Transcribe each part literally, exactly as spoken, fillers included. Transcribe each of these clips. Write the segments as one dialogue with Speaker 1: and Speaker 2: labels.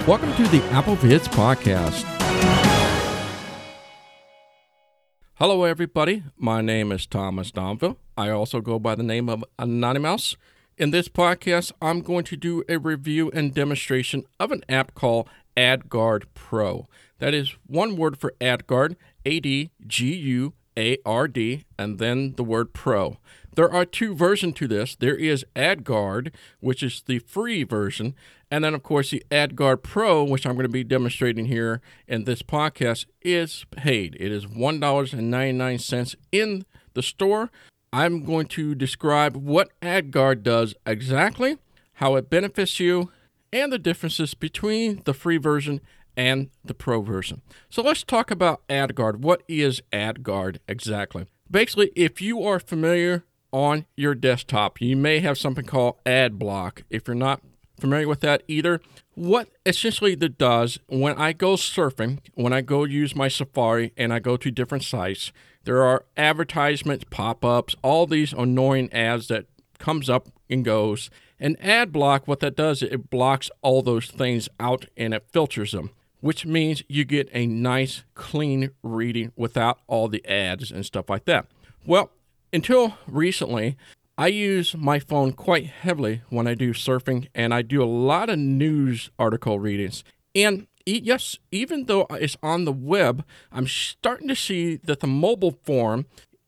Speaker 1: Welcome to the AppleVids podcast. Hello, everybody. My name is Thomas Donville. I also go by the name of Anonymous. In this podcast, I'm going to do a review and demonstration of an app called AdGuard Pro. That is one word for AdGuard, A D G U A R D, and then the word Pro. There are two versions to this. There is AdGuard, which is the free version, and then, of course, the AdGuard Pro, which I'm going to be demonstrating here in this podcast, is paid. It is one dollar and ninety-nine cents in the store. I'm going to describe what AdGuard does exactly, how it benefits you, and the differences between the free version and the Pro version. So let's talk about AdGuard. What is AdGuard exactly? Basically, if you are familiar on your desktop, you may have something called AdBlock. If you're not familiar with that either, what essentially that does, when I go surfing, when I go use my Safari and I go to different sites, there are advertisements, pop-ups, all these annoying ads that comes up and goes. And AdBlock, what that does, it blocks all those things out and it filters them, which means you get a nice, clean reading without all the ads and stuff like that. Well, until recently, I use my phone quite heavily when I do surfing, and I do a lot of news article readings. And yes, even though it's on the web, I'm starting to see that the mobile form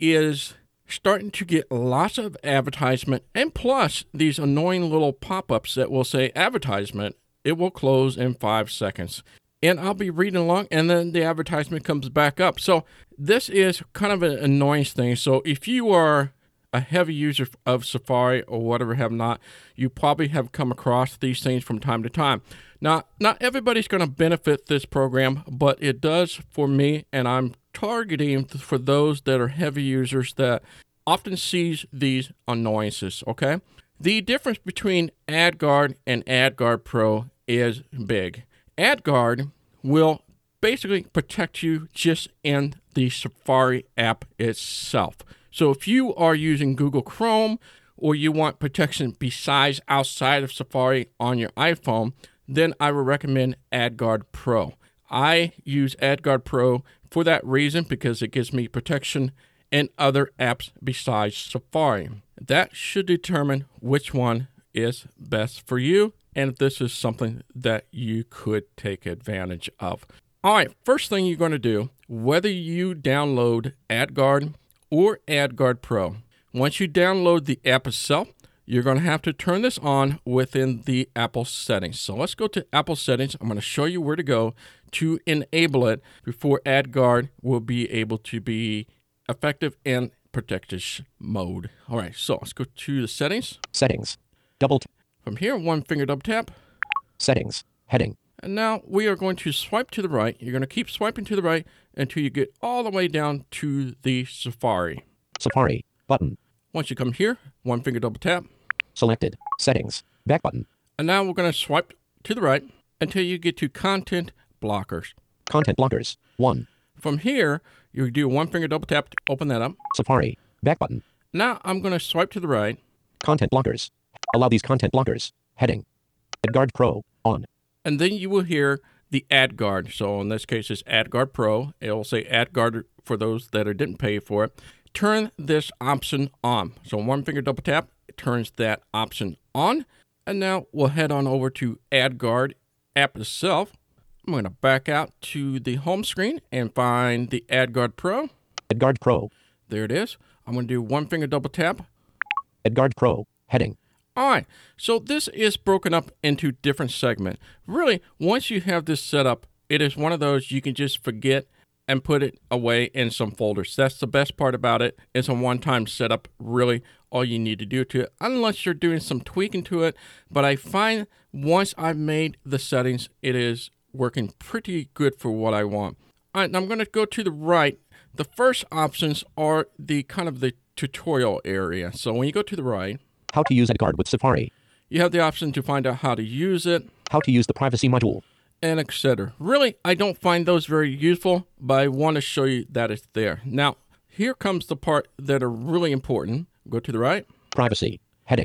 Speaker 1: is starting to get lots of advertisement, and plus these annoying little pop-ups that will say advertisement, it will close in five seconds. And I'll be reading along, and then the advertisement comes back up. So this is kind of an annoyance thing. So if you are a heavy user of Safari or whatever have not, you probably have come across these things from time to time. Now, not everybody's going to benefit this program, but it does for me, and I'm targeting for those that are heavy users that often sees these annoyances, okay? The difference between AdGuard and AdGuard Pro is big. AdGuard will basically protect you just in the Safari app itself. So if you are using Google Chrome or you want protection besides outside of Safari on your iPhone, then I would recommend AdGuard Pro. I use AdGuard Pro for that reason because it gives me protection in other apps besides Safari. That should determine which one is best for you and if this is something that you could take advantage of. All right, first thing you're going to do, whether you download AdGuard or AdGuard Pro, once you download the app itself, you're going to have to turn this on within the Apple settings. So let's go to Apple settings. I'm going to show you where to go to enable it before AdGuard will be able to be effective in protected mode. All right, so let's go to the settings.
Speaker 2: Settings. Double tap.
Speaker 1: From here, one finger double tap.
Speaker 2: Settings. Heading.
Speaker 1: And now we are going to swipe to the right. You're going to keep swiping to the right until you get all the way down to the Safari.
Speaker 2: Safari. Button.
Speaker 1: Once you come here, one finger double tap.
Speaker 2: Selected. Settings. Back button.
Speaker 1: And now we're going to swipe to the right until you get to Content Blockers.
Speaker 2: Content Blockers. one.
Speaker 1: From here, you do one finger double tap to open that up.
Speaker 2: Safari. Back button.
Speaker 1: Now I'm going to swipe to the right.
Speaker 2: Content Blockers. Allow these content blockers. Heading. AdGuard Pro. On.
Speaker 1: And then you will hear the AdGuard. So in this case, it's AdGuard Pro. It will say AdGuard for those that are, didn't pay for it. Turn this option on. So one finger double tap, it turns that option on. And now we'll head on over to AdGuard app itself. I'm going to back out to the home screen and find the AdGuard Pro.
Speaker 2: AdGuard Pro.
Speaker 1: There it is. I'm going to do one finger double tap.
Speaker 2: AdGuard Pro. Heading.
Speaker 1: All right, so this is broken up into different segments. Really, once you have this set up, it is one of those you can just forget and put it away in some folders. That's the best part about it. It's a one-time setup, really, all you need to do to it, unless you're doing some tweaking to it. But I find once I've made the settings, it is working pretty good for what I want. All right, now I'm going to go to the right. The first options are the kind of the tutorial area. So when you go to the right,
Speaker 2: how to use AdGuard with Safari.
Speaker 1: You have the option to find out how to use it.
Speaker 2: How to use the privacy module.
Speaker 1: And et cetera. Really, I don't find those very useful, but I want to show you that it's there. Now, here comes the part that are really important. Go to the right.
Speaker 2: Privacy. Heading.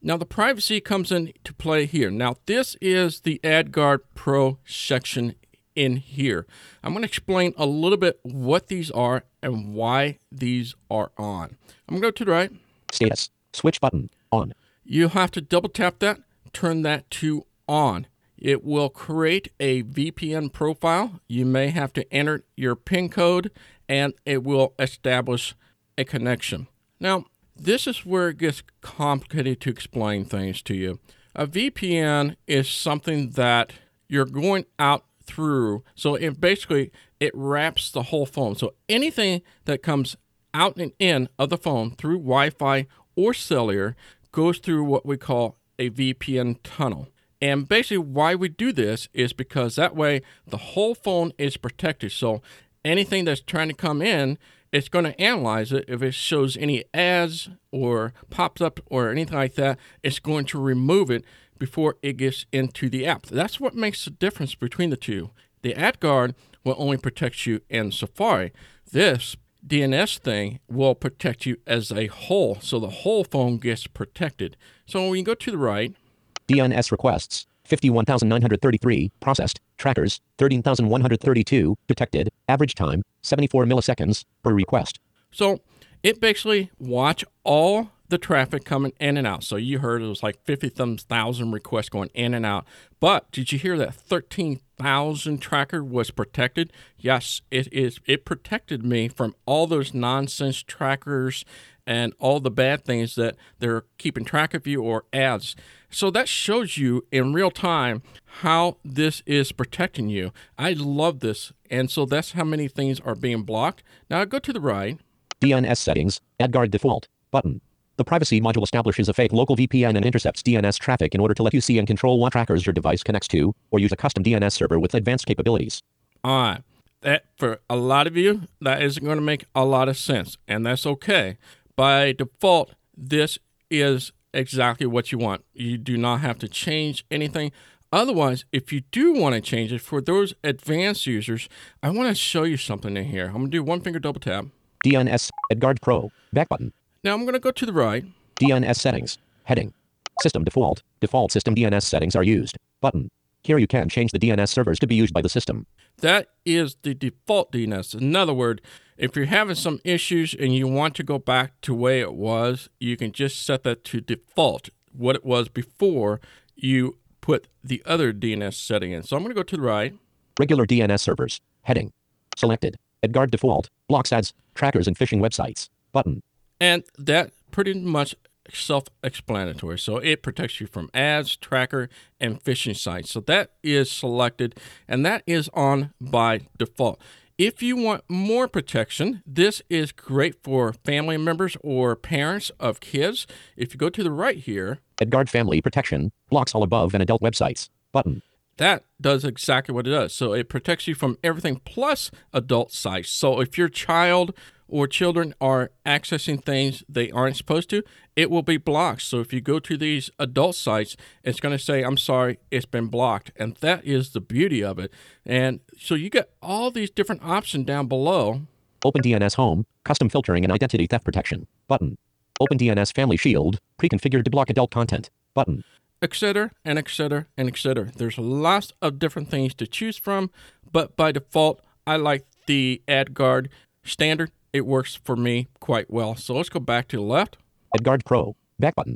Speaker 1: Now, the privacy comes into play here. Now, this is the AdGuard Pro section in here. I'm going to explain a little bit what these are and why these are on. I'm going to go to the right.
Speaker 2: Status. Switch button. On.
Speaker 1: You have to double tap that, turn that to on. It will create a V P N profile. You may have to enter your PIN code, and it will establish a connection. Now, this is where it gets complicated to explain things to you. A V P N is something that you're going out through. So it basically, it wraps the whole phone. So anything that comes out and in of the phone through Wi-Fi or cellular goes through what we call a V P N tunnel. And basically why we do this is because that way the whole phone is protected. So anything that's trying to come in, it's going to analyze it. If it shows any ads or pops up or anything like that, it's going to remove it before it gets into the app. That's what makes the difference between the two. The AdGuard will only protect you in Safari. This D N S thing will protect you as a whole. So the whole phone gets protected. So when you go to the right,
Speaker 2: D N S requests, fifty-one thousand nine hundred thirty-three, processed, trackers, thirteen thousand one hundred thirty-two, detected, average time, seventy-four milliseconds per request.
Speaker 1: So it basically watch all the traffic coming in and out. So you heard it was like fifty thousand requests going in and out. But did you hear that thirteen thousand tracker was protected? Yes, it is. It protected me from all those nonsense trackers and all the bad things that they're keeping track of you or ads. So that shows you in real time how this is protecting you. I love this. And so that's how many things are being blocked. Now I go to the right.
Speaker 2: D N S settings, AdGuard default, button. The privacy module establishes a fake local V P N and intercepts D N S traffic in order to let you see and control what trackers your device connects to, or use a custom D N S server with advanced capabilities.
Speaker 1: All right. That, for a lot of you, that isn't going to make a lot of sense, and that's okay. By default, this is exactly what you want. You do not have to change anything. Otherwise, if you do want to change it, for those advanced users, I want to show you something in here. I'm going to do one finger double tap.
Speaker 2: D N S, AdGuard Pro, back button.
Speaker 1: Now I'm going to go to the right.
Speaker 2: D N S settings, heading. System default, default system D N S settings are used, button. Here you can change the D N S servers to be used by the system.
Speaker 1: That is the default D N S. In other words, if you're having some issues and you want to go back to the way it was, you can just set that to default, what it was before you put the other D N S setting in. So I'm going to go to the right.
Speaker 2: Regular D N S servers, heading. Selected, AdGuard default, blocks ads, trackers and phishing websites, button.
Speaker 1: And that pretty much self-explanatory. So it protects you from ads, tracker, and phishing sites. So that is selected, and that is on by default. If you want more protection, this is great for family members or parents of kids. If you go to the right here,
Speaker 2: AdGuard Family Protection, blocks all above and adult websites, button.
Speaker 1: That does exactly what it does. So it protects you from everything plus adult sites. So if your child or children are accessing things they aren't supposed to, it will be blocked. So if you go to these adult sites, it's going to say, I'm sorry, it's been blocked. And that is the beauty of it. And so you get all these different options down below.
Speaker 2: OpenDNS Home, custom filtering and identity theft protection, button. OpenDNS Family Shield, pre-configured to block adult content, button.
Speaker 1: Etc. and etc. and etc. There's lots of different things to choose from, but by default, I like the AdGuard standard. It works for me quite well. So let's go back to the left.
Speaker 2: AdGuard Pro, back button.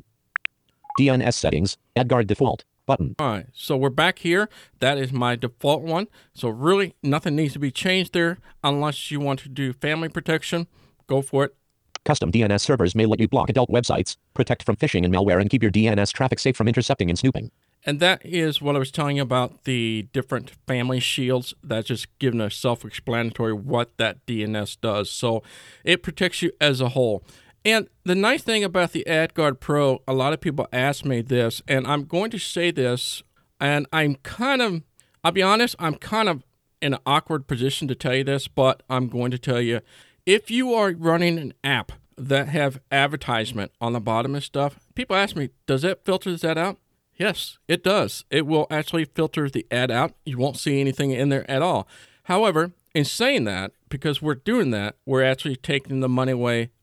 Speaker 2: D N S settings, AdGuard default, button.
Speaker 1: All right, so we're back here. That is my default one. So really, nothing needs to be changed there unless you want to do family protection. Go for it.
Speaker 2: Custom D N S servers may let you block adult websites, protect from phishing and malware, and keep your D N S traffic safe from intercepting and snooping.
Speaker 1: And that is what I was telling you about the different family shields. That's just giving a self-explanatory what that D N S does. So it protects you as a whole. And the nice thing about the AdGuard Pro, a lot of people ask me this, and I'm going to say this, and I'm kind of, I'll be honest, I'm kind of in an awkward position to tell you this, but I'm going to tell you, if you are running an app that have advertisement on the bottom and stuff, people ask me, does it filter that out? Yes, it does. It will actually filter the ad out. You won't see anything in there at all. However, in saying that, because we're doing that, we're actually taking the money away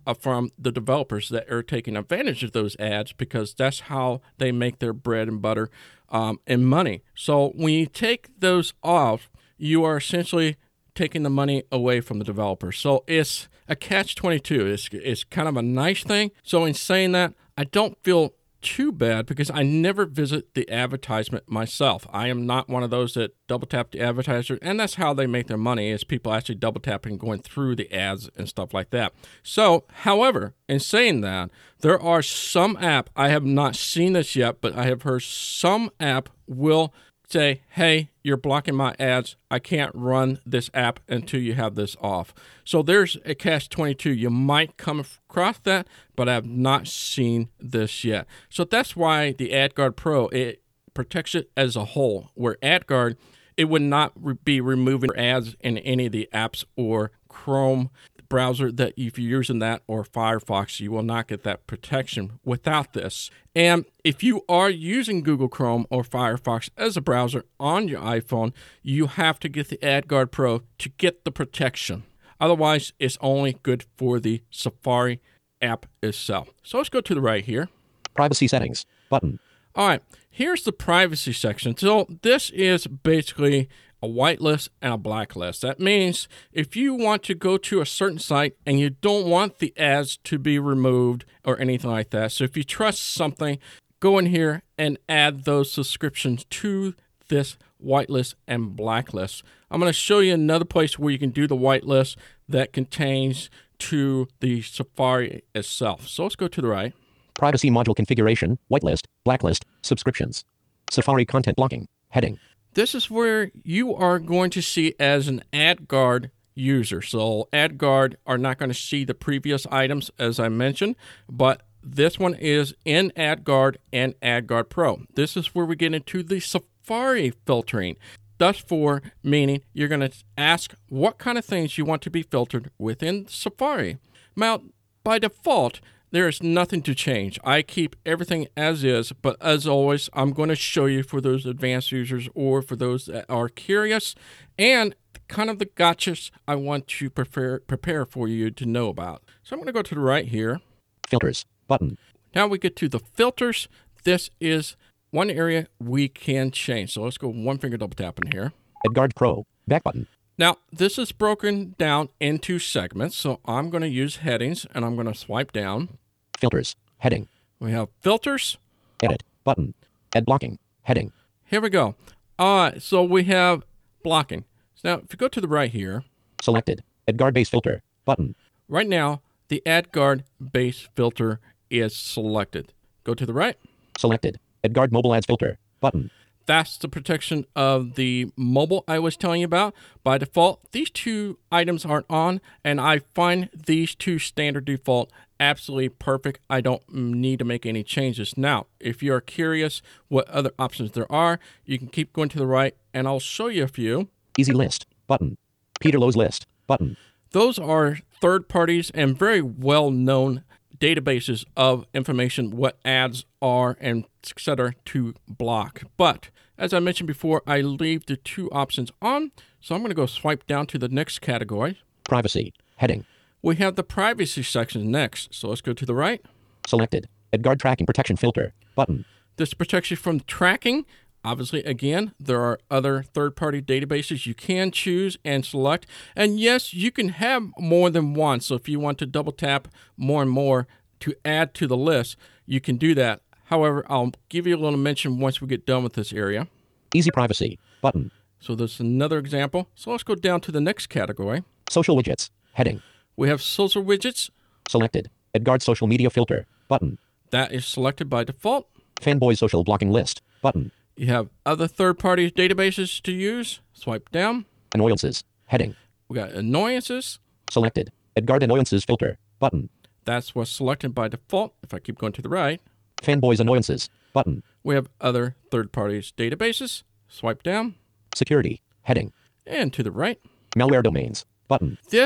Speaker 1: uh, from the developers that are taking advantage of those ads, because that's how they make their bread and butter um, and money. So when you take those off, you are essentially taking the money away from the developer. So it's a catch twenty-two. It's, it's kind of a nice thing. So in saying that, I don't feel too bad because I never visit the advertisement myself. I am not one of those that double tap the advertiser, and that's how they make their money, is people actually double tapping, going through the ads and stuff like that. So, however, in saying that, there are some app, I have not seen this yet, but I have heard some app will say, hey, you're blocking my ads. I can't run this app until you have this off. So there's a catch twenty-two. You might come across that, but I have not seen this yet. So that's why the AdGuard Pro, it protects it as a whole, where AdGuard, it would not re- be removing ads in any of the apps or Chrome browser that if you're using that, or Firefox, you will not get that protection without this. And if you are using Google Chrome or Firefox as a browser on your iPhone, you have to get the AdGuard Pro to get the protection. Otherwise, it's only good for the Safari app itself. So let's go to the right here.
Speaker 2: Privacy settings button.
Speaker 1: All right, here's the privacy section. So this is basically a whitelist and a blacklist. That means if you want to go to a certain site and you don't want the ads to be removed or anything like that, so if you trust something, go in here and add those subscriptions to this whitelist and blacklist. I'm going to show you another place where you can do the whitelist that contains to the Safari itself. So let's go to the right.
Speaker 2: Privacy module configuration, whitelist, blacklist, subscriptions. Safari content blocking, heading.
Speaker 1: This is where you are going to see as an AdGuard user. So AdGuard are not going to see the previous items as I mentioned, but this one is in AdGuard and AdGuard Pro. This is where we get into the Safari filtering. Thus for meaning you're going to ask what kind of things you want to be filtered within Safari. Now, by default, there is nothing to change. I keep everything as is, but as always, I'm going to show you for those advanced users or for those that are curious and kind of the gotchas I want to prepare, prepare for you to know about. So I'm going to go to the right here.
Speaker 2: Filters button.
Speaker 1: Now we get to the filters. This is one area we can change. So let's go one finger double tap in here.
Speaker 2: AdGuard Pro, back button.
Speaker 1: Now, this is broken down into segments, so I'm going to use headings, and I'm going to swipe down.
Speaker 2: Filters, heading.
Speaker 1: We have filters.
Speaker 2: Edit, button. Ad blocking, heading.
Speaker 1: Here we go. All right, so we have blocking. Now, if you go to the right here.
Speaker 2: Selected, AdGuard base filter, button.
Speaker 1: Right now, the AdGuard base filter is selected. Go to the right.
Speaker 2: Selected, AdGuard mobile ads filter, button.
Speaker 1: That's the protection of the mobile I was telling you about. By default, these two items aren't on, and I find these two standard default absolutely perfect. I don't need to make any changes. Now, if you're curious what other options there are, you can keep going to the right, and I'll show you a few.
Speaker 2: Easy list, button. Peter Lowe's list, button.
Speaker 1: Those are third parties and very well-known databases of information, what ads are, and et cetera to block. But as I mentioned before, I leave the two options on. So I'm going to go swipe down to the next category.
Speaker 2: Privacy, heading.
Speaker 1: We have the privacy section next. So let's go to the right.
Speaker 2: Selected, AdGuard tracking protection filter, button.
Speaker 1: This protects you from tracking. Obviously, again, there are other third-party databases you can choose and select. And yes, you can have more than one. So if you want to double tap more and more to add to the list, you can do that. However, I'll give you a little mention once we get done with this area.
Speaker 2: Easy privacy, button.
Speaker 1: So there's another example. So let's go down to the next category.
Speaker 2: Social widgets, heading.
Speaker 1: We have social widgets.
Speaker 2: Selected, AdGuard social media filter, button.
Speaker 1: That is selected by default.
Speaker 2: Fanboy social blocking list, button.
Speaker 1: You have other third-party databases to use. Swipe down.
Speaker 2: Annoyances, heading.
Speaker 1: We got annoyances.
Speaker 2: Selected, AdGuard annoyances filter, button.
Speaker 1: That's what's selected by default. If I keep going to the right.
Speaker 2: Fanboys annoyances, button.
Speaker 1: We have other third-party databases. Swipe down.
Speaker 2: Security, heading.
Speaker 1: And to the right.
Speaker 2: Malware domains, button.
Speaker 1: This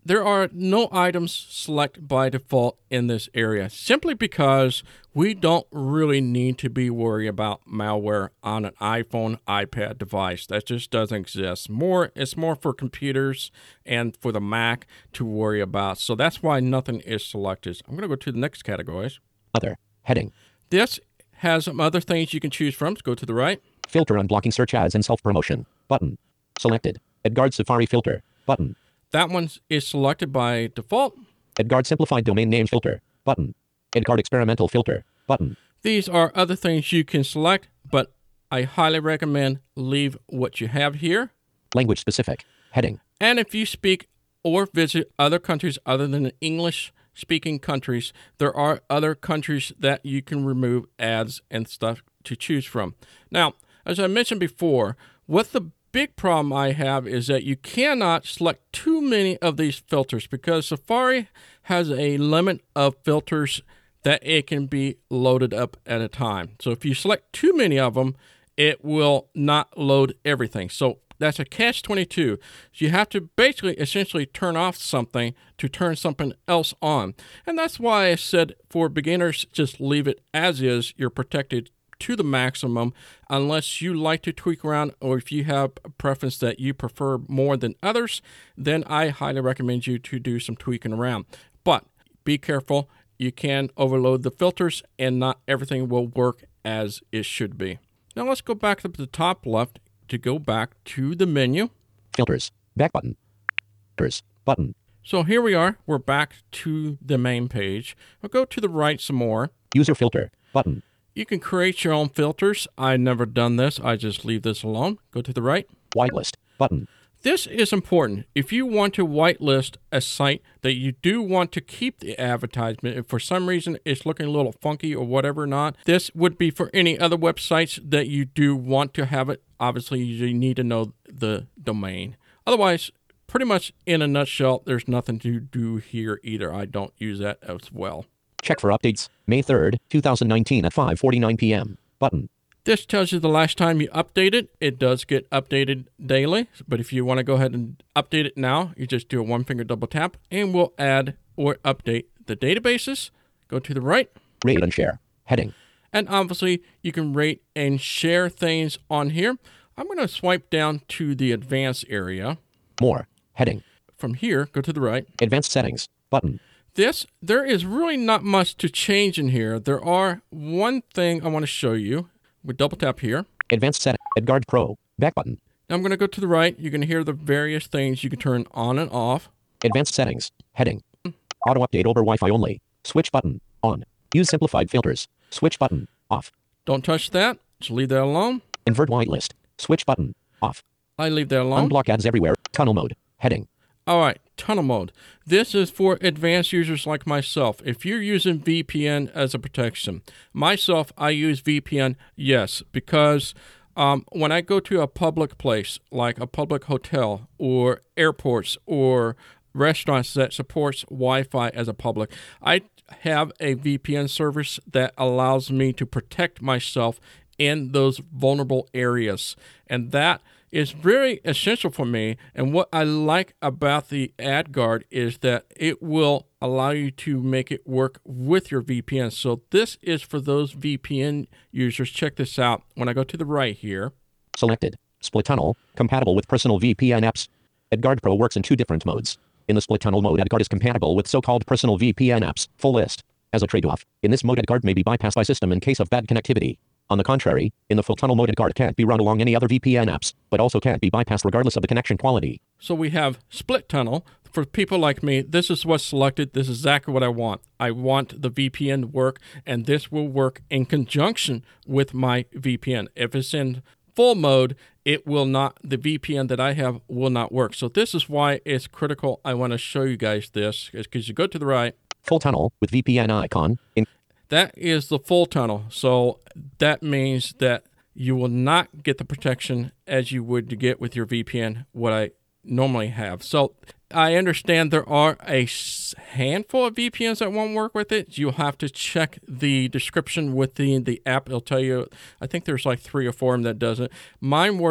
Speaker 1: there are no items selected by default in this area, simply because we don't really need to be worried about malware on an iPhone, iPad device. That just doesn't exist. More, it's more for computers and for the Mac to worry about. So that's why nothing is selected. I'm going to go to the next categories.
Speaker 2: Other. Heading.
Speaker 1: This has some other things you can choose from. Let's go to the right.
Speaker 2: Filter on blocking search ads and self-promotion. Button. Selected. Edgard Safari filter. Button.
Speaker 1: That one is selected by default.
Speaker 2: Edgard simplified domain name filter. Button. Edgard experimental filter. Button.
Speaker 1: These are other things you can select, but I highly recommend leave what you have here.
Speaker 2: Language specific. Heading.
Speaker 1: And if you speak or visit other countries other than the English speaking countries, there are other countries that you can remove ads and stuff to choose from. Now, as I mentioned before, what the big problem I have is that you cannot select too many of these filters because Safari has a limit of filters that it can be loaded up at a time. So if you select too many of them, it will not load everything. So that's a catch twenty-two. So you have to basically essentially turn off something to turn something else on. And that's why I said for beginners, just leave it as is. You're protected to the maximum unless you like to tweak around, or if you have a preference that you prefer more than others, then I highly recommend you to do some tweaking around. But be careful. You can overload the filters and not everything will work as it should be. Now let's go back up to the top left to go back to the menu.
Speaker 2: Filters. Back button. Filters. Button.
Speaker 1: So here we are. We're back to the main page. We'll go to the right some more.
Speaker 2: User filter. Button.
Speaker 1: You can create your own filters. I've never done this. I just leave this alone. Go to the right.
Speaker 2: Whitelist. Button.
Speaker 1: This is important. If you want to whitelist a site that you do want to keep the advertisement, if for some reason it's looking a little funky or whatever not, this would be for any other websites that you do want to have it. Obviously, you need to know the domain. Otherwise, pretty much in a nutshell, there's nothing to do here either. I don't use that as well.
Speaker 2: Check for updates. May third, twenty nineteen at five forty-nine p.m. Button.
Speaker 1: This tells you the last time you updated. It does get updated daily, but if you want to go ahead and update it now, you just do a one-finger double tap, and we'll add or update the databases. Go to the right.
Speaker 2: Rate and share. Heading.
Speaker 1: And obviously, you can rate and share things on here. I'm going to swipe down to the advanced area.
Speaker 2: More. Heading.
Speaker 1: From here, go to the right.
Speaker 2: Advanced settings. Button.
Speaker 1: This, there is really not much to change in here. There are one thing I want to show you. We double tap here.
Speaker 2: Advanced setting. Edgard Pro. Back button.
Speaker 1: Now I'm going to go to the right. You can hear the various things you can turn on and off.
Speaker 2: Advanced settings. Heading. Auto update over Wi-Fi only. Switch button. On. Use simplified filters. Switch button. Off.
Speaker 1: Don't touch that. Just leave that alone.
Speaker 2: Invert whitelist. Switch button. Off.
Speaker 1: I leave that alone.
Speaker 2: Unblock ads everywhere. Tunnel mode. Heading.
Speaker 1: All right, tunnel mode. This is for advanced users like myself. If you're using V P N as a protection, myself, I use V P N, yes, because um, when I go to a public place, like a public hotel or airports or restaurants that supports Wi-Fi as a public, I have a V P N service that allows me to protect myself in those vulnerable areas. And that is very essential for me. And what I like about the AdGuard is that it will allow you to make it work with your V P N. So this is for those V P N users. Check this out. When I go to the right here.
Speaker 2: Selected. Split tunnel. Compatible with personal V P N apps. AdGuard Pro works in two different modes. In the split tunnel mode, AdGuard is compatible with so-called personal V P N apps. Full list. As a trade-off, in this mode, AdGuard may be bypassed by system in case of bad connectivity. On the contrary, in the full tunnel mode, AdGuard can't be run along any other V P N apps, but also can't be bypassed regardless of the connection quality.
Speaker 1: So we have split tunnel. For people like me, this is what's selected. This is exactly what I want. I want the V P N to work, and this will work in conjunction with my V P N. If it's in full mode, it will not, the V P N that I have will not work. So this is why it's critical. I want to show you guys this, because you go to the right.
Speaker 2: Full tunnel with V P N icon. In-
Speaker 1: that is the full tunnel. So that means that you will not get the protection as you would to get with your V P N, what I normally have. So I understand there are a handful of V P Ns that won't work with it. You'll have to check the description within the app. It'll tell you, I think there's like three or four of them that does it. Mine works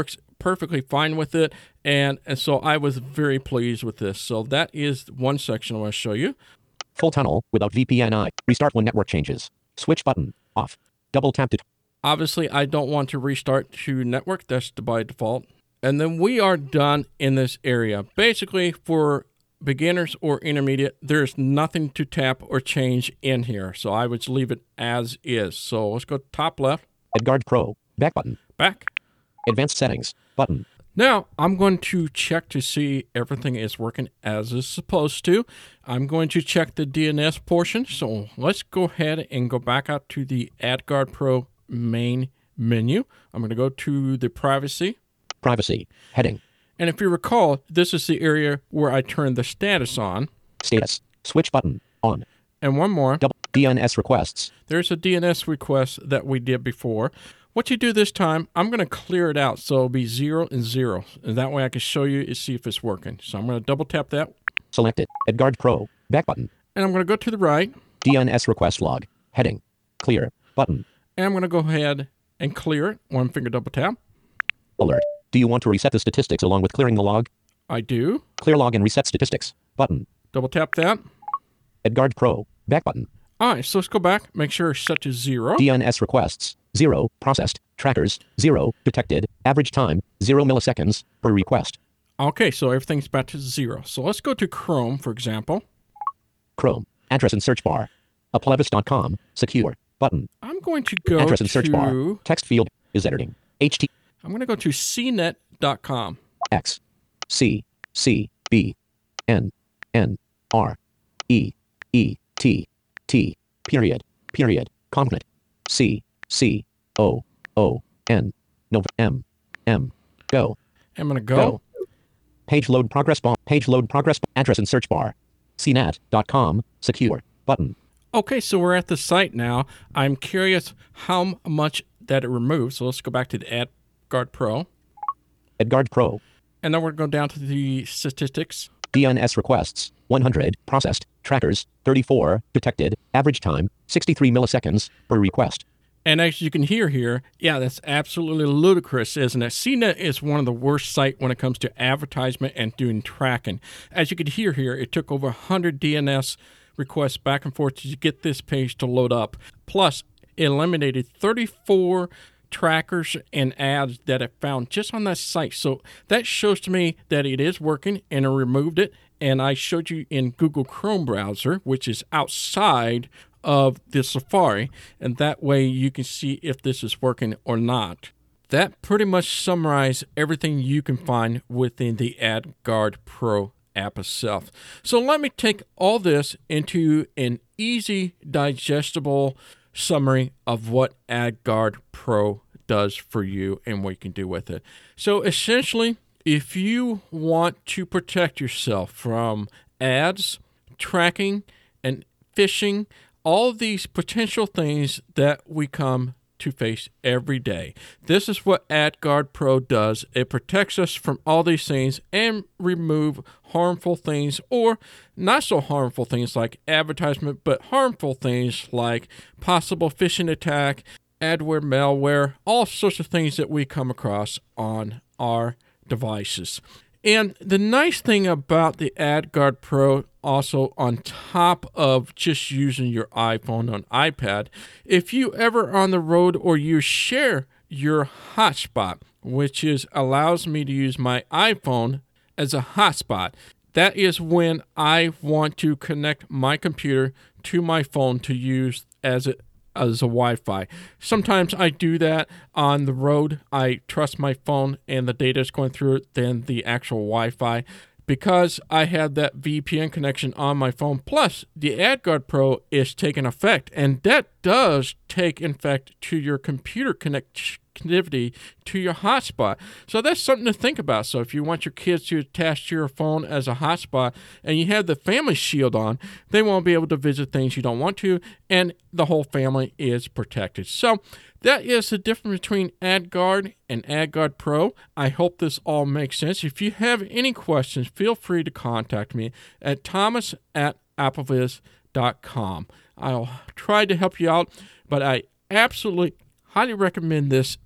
Speaker 1: perfectly fine with it, and, and so I was very pleased with this. So that is one section I want to show you.
Speaker 2: Full tunnel without V P N I. Restart when network changes. Switch button off. Double tap to.
Speaker 1: Obviously, I don't want to restart to network. That's by default. And then we are done in this area. Basically, for beginners or intermediate, there's nothing to tap or change in here. So I would leave it as is. So let's go top left.
Speaker 2: Edgard Pro. Back button.
Speaker 1: Back.
Speaker 2: Advanced settings. Button.
Speaker 1: Now, I'm going to check to see everything is working as it's supposed to. I'm going to check the D N S portion. So let's go ahead and go back out to the Edgard Pro main menu. I'm going to go to the privacy.
Speaker 2: Privacy. Heading.
Speaker 1: And if you recall, this is the area where I turned the status on.
Speaker 2: Status. Switch button. On.
Speaker 1: And one more.
Speaker 2: Double D N S requests.
Speaker 1: There's a D N S request that we did before. What you do this time, I'm going to clear it out so it'll be zero and zero. And that way I can show you and see if it's working. So I'm going to double tap that.
Speaker 2: Selected. Edgard Pro. Back button.
Speaker 1: And I'm going to go to the right.
Speaker 2: D N S request log. Heading. Clear. Button.
Speaker 1: And I'm going to go ahead and clear it. One finger double tap.
Speaker 2: Alert. Do you want to reset the statistics along with clearing the log?
Speaker 1: I do.
Speaker 2: Clear log and reset statistics. Button.
Speaker 1: Double tap that.
Speaker 2: Edgard Pro. Back button.
Speaker 1: All right, so let's go back. Make sure it's set to zero.
Speaker 2: D N S requests. Zero. Processed. Trackers. Zero. Detected. Average time. Zero milliseconds per request.
Speaker 1: Okay, so everything's back to zero. So let's go to Chrome, for example.
Speaker 2: Chrome. Address and search bar. Aplevis dot com. Secure. Button.
Speaker 1: I'm going to go
Speaker 2: Address and
Speaker 1: to...
Speaker 2: search bar. Text field is editing. H T.
Speaker 1: I'm going to go to C net dot com.
Speaker 2: X. C. C. B. N. N. R. E. E. T. T. Period. Period. Cognate. C. C. O. O. N. Nov. M. M. Go.
Speaker 1: I'm going to go.
Speaker 2: Go. Page load progress bar. Page load progress bar. Address and search bar. C net dot com. Secure. Button.
Speaker 1: Okay, so we're at the site now. I'm curious how much that it removes. So let's go back to the Edgard Pro.
Speaker 2: Edgard Pro.
Speaker 1: And then we're going to go down to the statistics.
Speaker 2: D N S requests. one hundred. Processed. Trackers. thirty-four. Detected. Average time. sixty-three milliseconds per request.
Speaker 1: And as you can hear here, yeah, that's absolutely ludicrous, isn't it? C net is one of the worst sites when it comes to advertisement and doing tracking. As you can hear here, it took over one hundred D N S requests back and forth to get this page to load up. Plus, it eliminated thirty-four trackers and ads that it found just on that site. So that shows to me that it is working, and it removed it. And I showed you in Google Chrome browser, which is outside of the Safari, and that way you can see if this is working or not. That pretty much summarizes everything you can find within the Edgard Pro app itself. So let me take all this into an easy, digestible summary of what Edgard Pro does for you and what you can do with it. So essentially, if you want to protect yourself from ads, tracking, and phishing, all of these potential things that we come to face every day. This is what Edgard Pro does. It protects us from all these things and remove harmful things, or not so harmful things like advertisement, but harmful things like possible phishing attack, adware, malware, all sorts of things that we come across on our devices. And the nice thing about the Edgard Pro, also on top of just using your iPhone or iPad, if you ever on the road or you share your hotspot, which is allows me to use my iPhone as a hotspot, that is when I want to connect my computer to my phone to use as a as a Wi-Fi. Sometimes I do that on the road. I trust my phone and the data is going through it than the actual Wi-Fi, because I have that V P N connection on my phone. Plus, the Edgard Pro is taking effect, and that does take effect to your computer connectivity to your hotspot. So that's something to think about. So if you want your kids to attach to your phone as a hotspot and you have the family shield on, they won't be able to visit things you don't want to, and the whole family is protected. So that is the difference between Edgard and Edgard Pro. I hope this all makes sense. If you have any questions, feel free to contact me at thomas at aplevis dot com. I'll try to help you out, but I absolutely highly recommend this app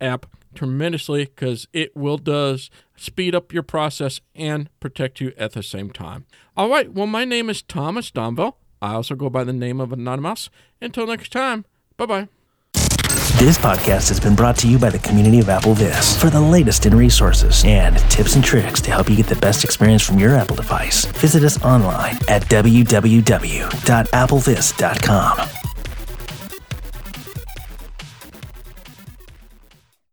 Speaker 1: tremendously because it will does speed up your process and protect you at the same time. All right, well, my name is Thomas Domville. I also go by the name of Anonymous. Until next time, bye-bye.
Speaker 3: This podcast has been brought to you by the community of AppleVis. For the latest in resources and tips and tricks to help you get the best experience from your Apple device, visit us online at w w w dot applevis dot com.